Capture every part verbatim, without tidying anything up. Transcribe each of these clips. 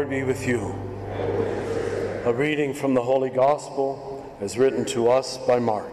Lord be with you. A reading from the Holy Gospel as written to us by Mark.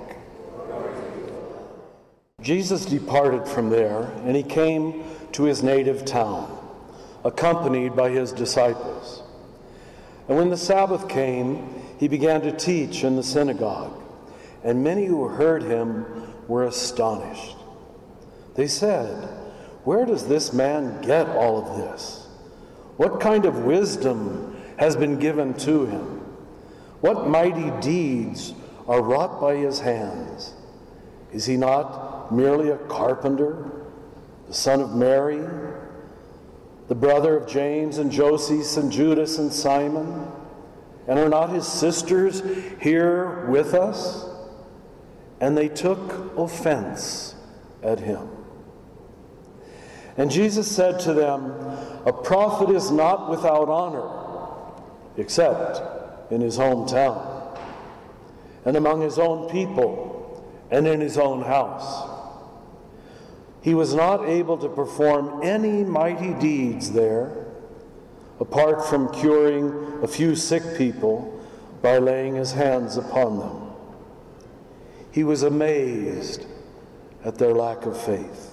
Jesus departed from there, and he came to his native town, accompanied by his disciples. And when the Sabbath came, he began to teach in the synagogue, and many who heard him were astonished. They said, "Where does this man get all of this? What kind of wisdom has been given to him? What mighty deeds are wrought by his hands? Is he not merely a carpenter, the son of Mary, the brother of James and Joses and Judas and Simon? And are not his sisters here with us?" And they took offense at him. And Jesus said to them, "A prophet is not without honor, except in his hometown, and among his own people, and in his own house." He was not able to perform any mighty deeds there, apart from curing a few sick people by laying his hands upon them. He was amazed at their lack of faith.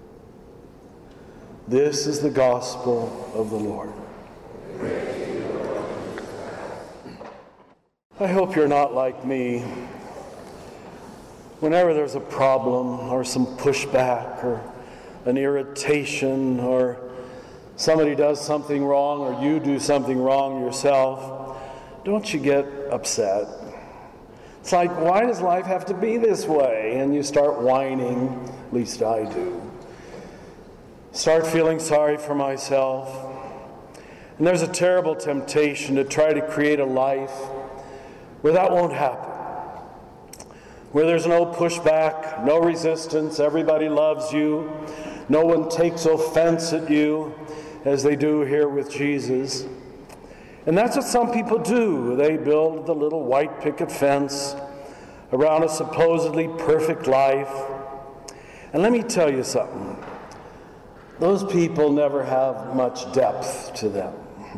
This is the gospel of the Lord. I hope you're not like me. Whenever there's a problem or some pushback or an irritation or somebody does something wrong or you do something wrong yourself, don't you get upset? It's like, why does life have to be this way? And you start whining, at least I do. Start feeling sorry for myself. And there's a terrible temptation to try to create a life where that won't happen. Where there's no pushback, no resistance, everybody loves you, no one takes offense at you, as they do here with Jesus. And that's what some people do. They build the little white picket fence around a supposedly perfect life. And let me tell you something. Those people never have much depth to them.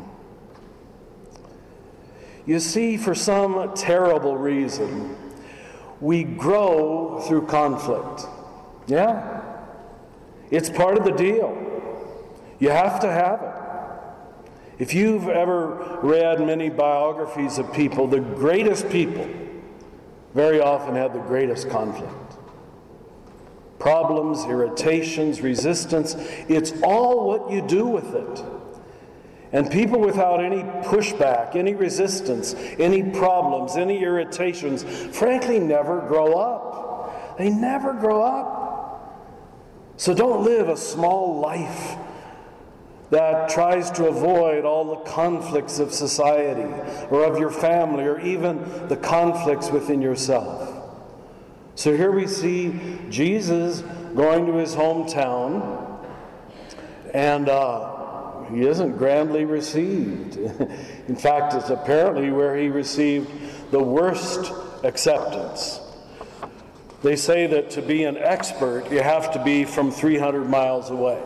You see, for some terrible reason, we grow through conflict. Yeah, it's part of the deal. You have to have it. If you've ever read many biographies of people, the greatest people very often had the greatest conflict. Problems, irritations, resistance, it's all what you do with it. And people without any pushback, any resistance, any problems, any irritations, frankly never grow up. They never grow up. So don't live a small life that tries to avoid all the conflicts of society or of your family or even the conflicts within yourself. So here we see Jesus going to his hometown, and uh, he isn't grandly received. In fact, it's apparently where he received the worst acceptance. They say that to be an expert, you have to be from three hundred miles away.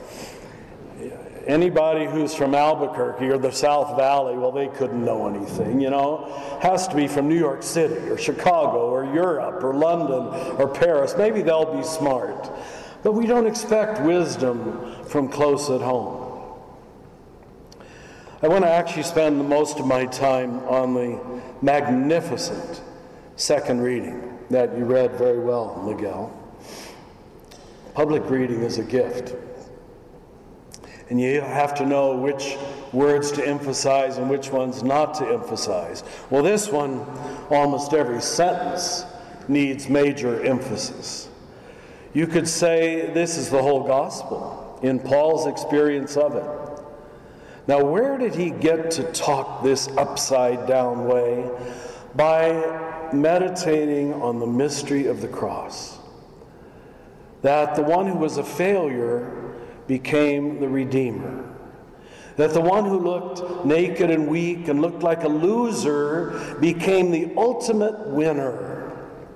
Anybody who's from Albuquerque or the South Valley, well, they couldn't know anything, you know. Has to be from New York City or Chicago or Europe or London or Paris. Maybe they'll be smart. But we don't expect wisdom from close at home. I want to actually spend most of my time on the magnificent second reading that you read very well, Miguel. Public reading is a gift. And you have to know which words to emphasize and which ones not to emphasize. Well, this one, almost every sentence needs major emphasis. You could say this is the whole gospel in Paul's experience of it. Now, where did he get to talk this upside down way? By meditating on the mystery of the cross. That the one who was a failure became the Redeemer. That the one who looked naked and weak and looked like a loser became the ultimate winner.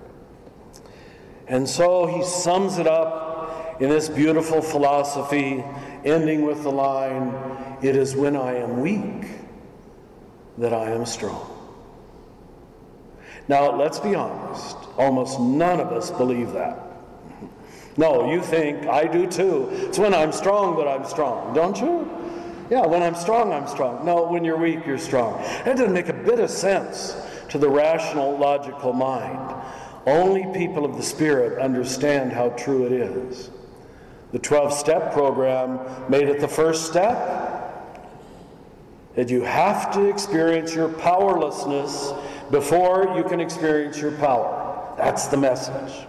And so he sums it up in this beautiful philosophy, ending with the line, "It is when I am weak that I am strong. Now, let's be honest. Almost none of us believe that. No, you think, I do too. It's when I'm strong that I'm strong, don't you? Yeah, when I'm strong, I'm strong. No, when you're weak, you're strong. That doesn't make a bit of sense to the rational, logical mind. Only people of the Spirit understand how true it is. The twelve-step program made it the first step. That you have to experience your powerlessness before you can experience your power. That's the message.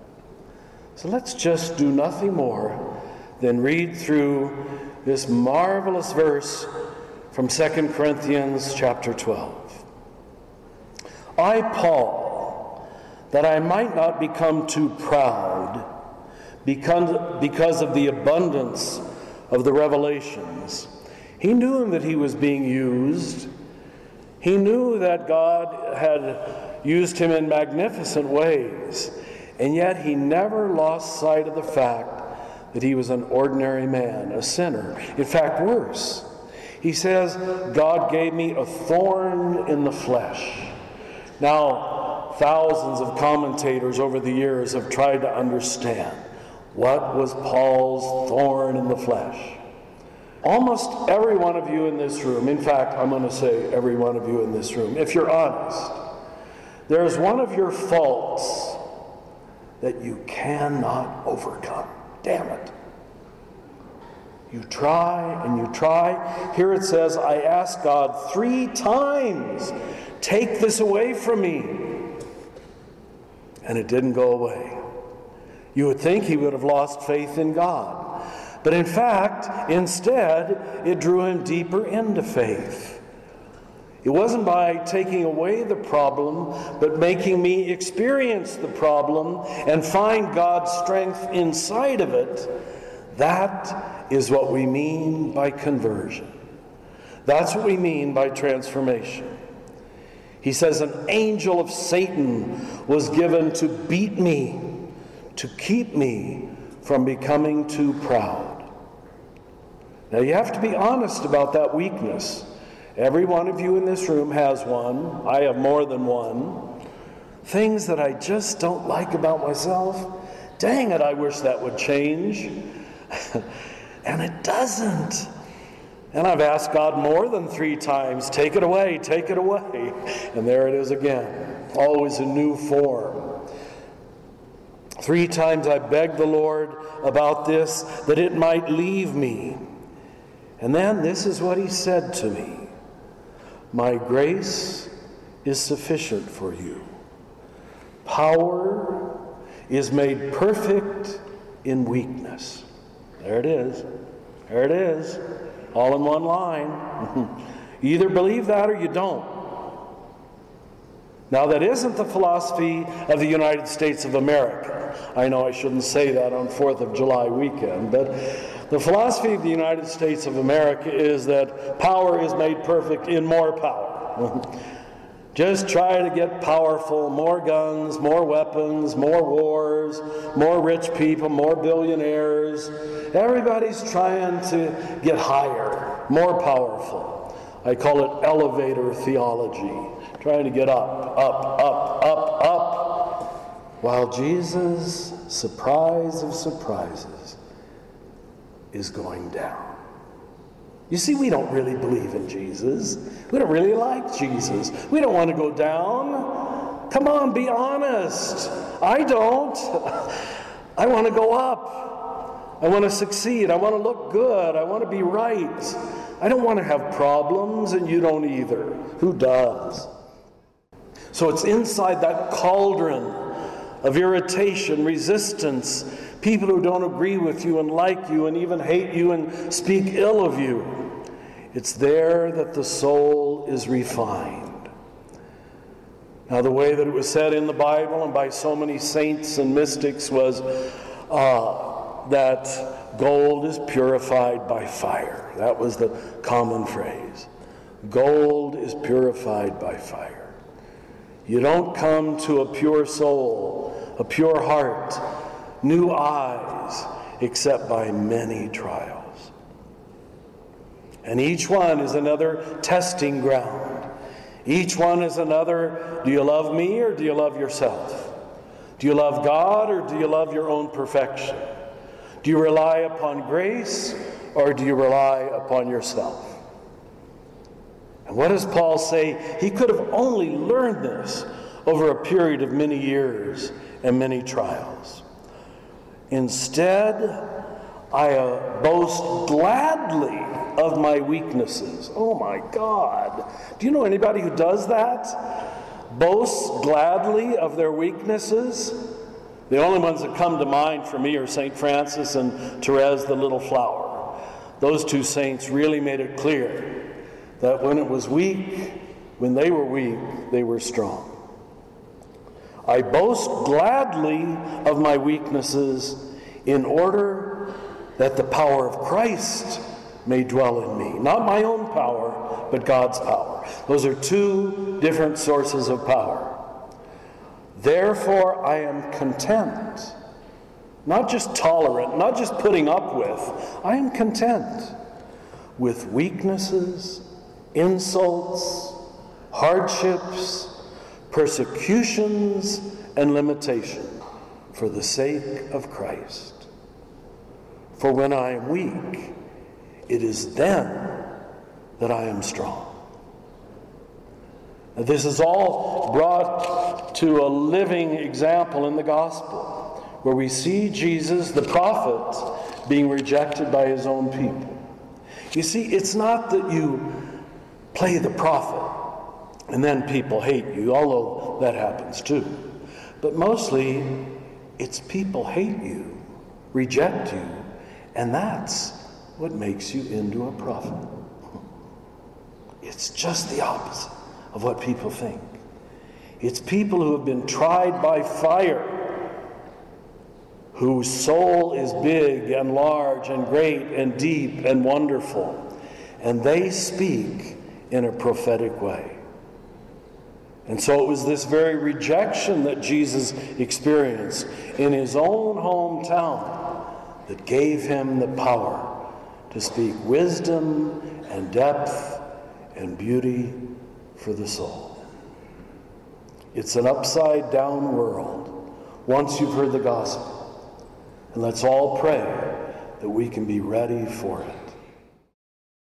So let's just do nothing more than read through this marvelous verse from Second Corinthians chapter twelve. I, Paul, that I might not become too proud because, because of the abundance of the revelations. He knew that he was being used. He knew that God had used him in magnificent ways. And yet he never lost sight of the fact that he was an ordinary man, a sinner. In fact, worse. He says, God gave me a thorn in the flesh. Now, thousands of commentators over the years have tried to understand what was Paul's thorn in the flesh. Almost every one of you in this room, in fact, I'm going to say every one of you in this room, if you're honest, there's one of your faults that you cannot overcome. Damn it. You try and you try. Here it says, I asked God three times, take this away from me. And it didn't go away. You would think he would have lost faith in God. But in fact, instead, it drew him deeper into faith. It wasn't by taking away the problem, but making me experience the problem and find God's strength inside of it. That is what we mean by conversion. That's what we mean by transformation. He says, an angel of Satan was given to beat me, to keep me from becoming too proud. Now you have to be honest about that weakness. Every one of you in this room has one. I have more than one. Things that I just don't like about myself. Dang it, I wish that would change. And it doesn't. And I've asked God more than three times, take it away, take it away. And there it is again, always a new form. Three times I begged the Lord about this, that it might leave me. And then this is what he said to me. My grace is sufficient for you. Power is made perfect in weakness. There it is. There it is. All in one line. You either believe that or you don't. Now, that isn't the philosophy of the United States of America. I know I shouldn't say that on fourth of July weekend, but the philosophy of the United States of America is that power is made perfect in more power. Just try to get powerful, more guns, more weapons, more wars, more rich people, more billionaires. Everybody's trying to get higher, more powerful. I call it elevator theology, trying to get up, up, up, up, up. While Jesus, surprise of surprises, is going down. You see, we don't really believe in Jesus. We don't really like Jesus. We don't want to go down. Come on, be honest. I don't. I want to go up. I want to succeed. I want to look good. I want to be right. I don't want to have problems, and you don't either. Who does? So it's inside that cauldron of irritation, resistance, people who don't agree with you and like you and even hate you and speak ill of you. It's there that the soul is refined. Now, the way that it was said in the Bible and by so many saints and mystics was uh, that gold is purified by fire. That was the common phrase. Gold is purified by fire. You don't come to a pure soul, a pure heart, new eyes, except by many trials. And each one is another testing ground. Each one is another. Do you love me or do you love yourself? Do you love God or do you love your own perfection? Do you rely upon grace or do you rely upon yourself? And what does Paul say? He could have only learned this over a period of many years and many trials. Instead, I uh, boast gladly of my weaknesses. Oh my God. Do you know anybody who does that? Boasts gladly of their weaknesses? The only ones that come to mind for me are Saint Francis and Therese the Little Flower. Those two saints really made it clear that when it was weak, when they were weak, they were strong. I boast gladly of my weaknesses in order that the power of Christ may dwell in me. Not my own power, but God's power. Those are two different sources of power. Therefore, I am content. Not just tolerant, not just putting up with. I am content with weaknesses, insults, hardships, persecutions, and limitation for the sake of Christ. For when I am weak, it is then that I am strong. Now, this is all brought to a living example in the gospel, where we see Jesus, the prophet, being rejected by his own people. You see, it's not that you play the prophet and then people hate you, although that happens too. But mostly, it's people hate you, reject you, and that's what makes you into a prophet. It's just the opposite of what people think. It's people who have been tried by fire, whose soul is big and large and great and deep and wonderful, and they speak in a prophetic way. And so it was this very rejection that Jesus experienced in his own hometown that gave him the power to speak wisdom and depth and beauty for the soul. It's an upside down world once you've heard the gospel. And let's all pray that we can be ready for it.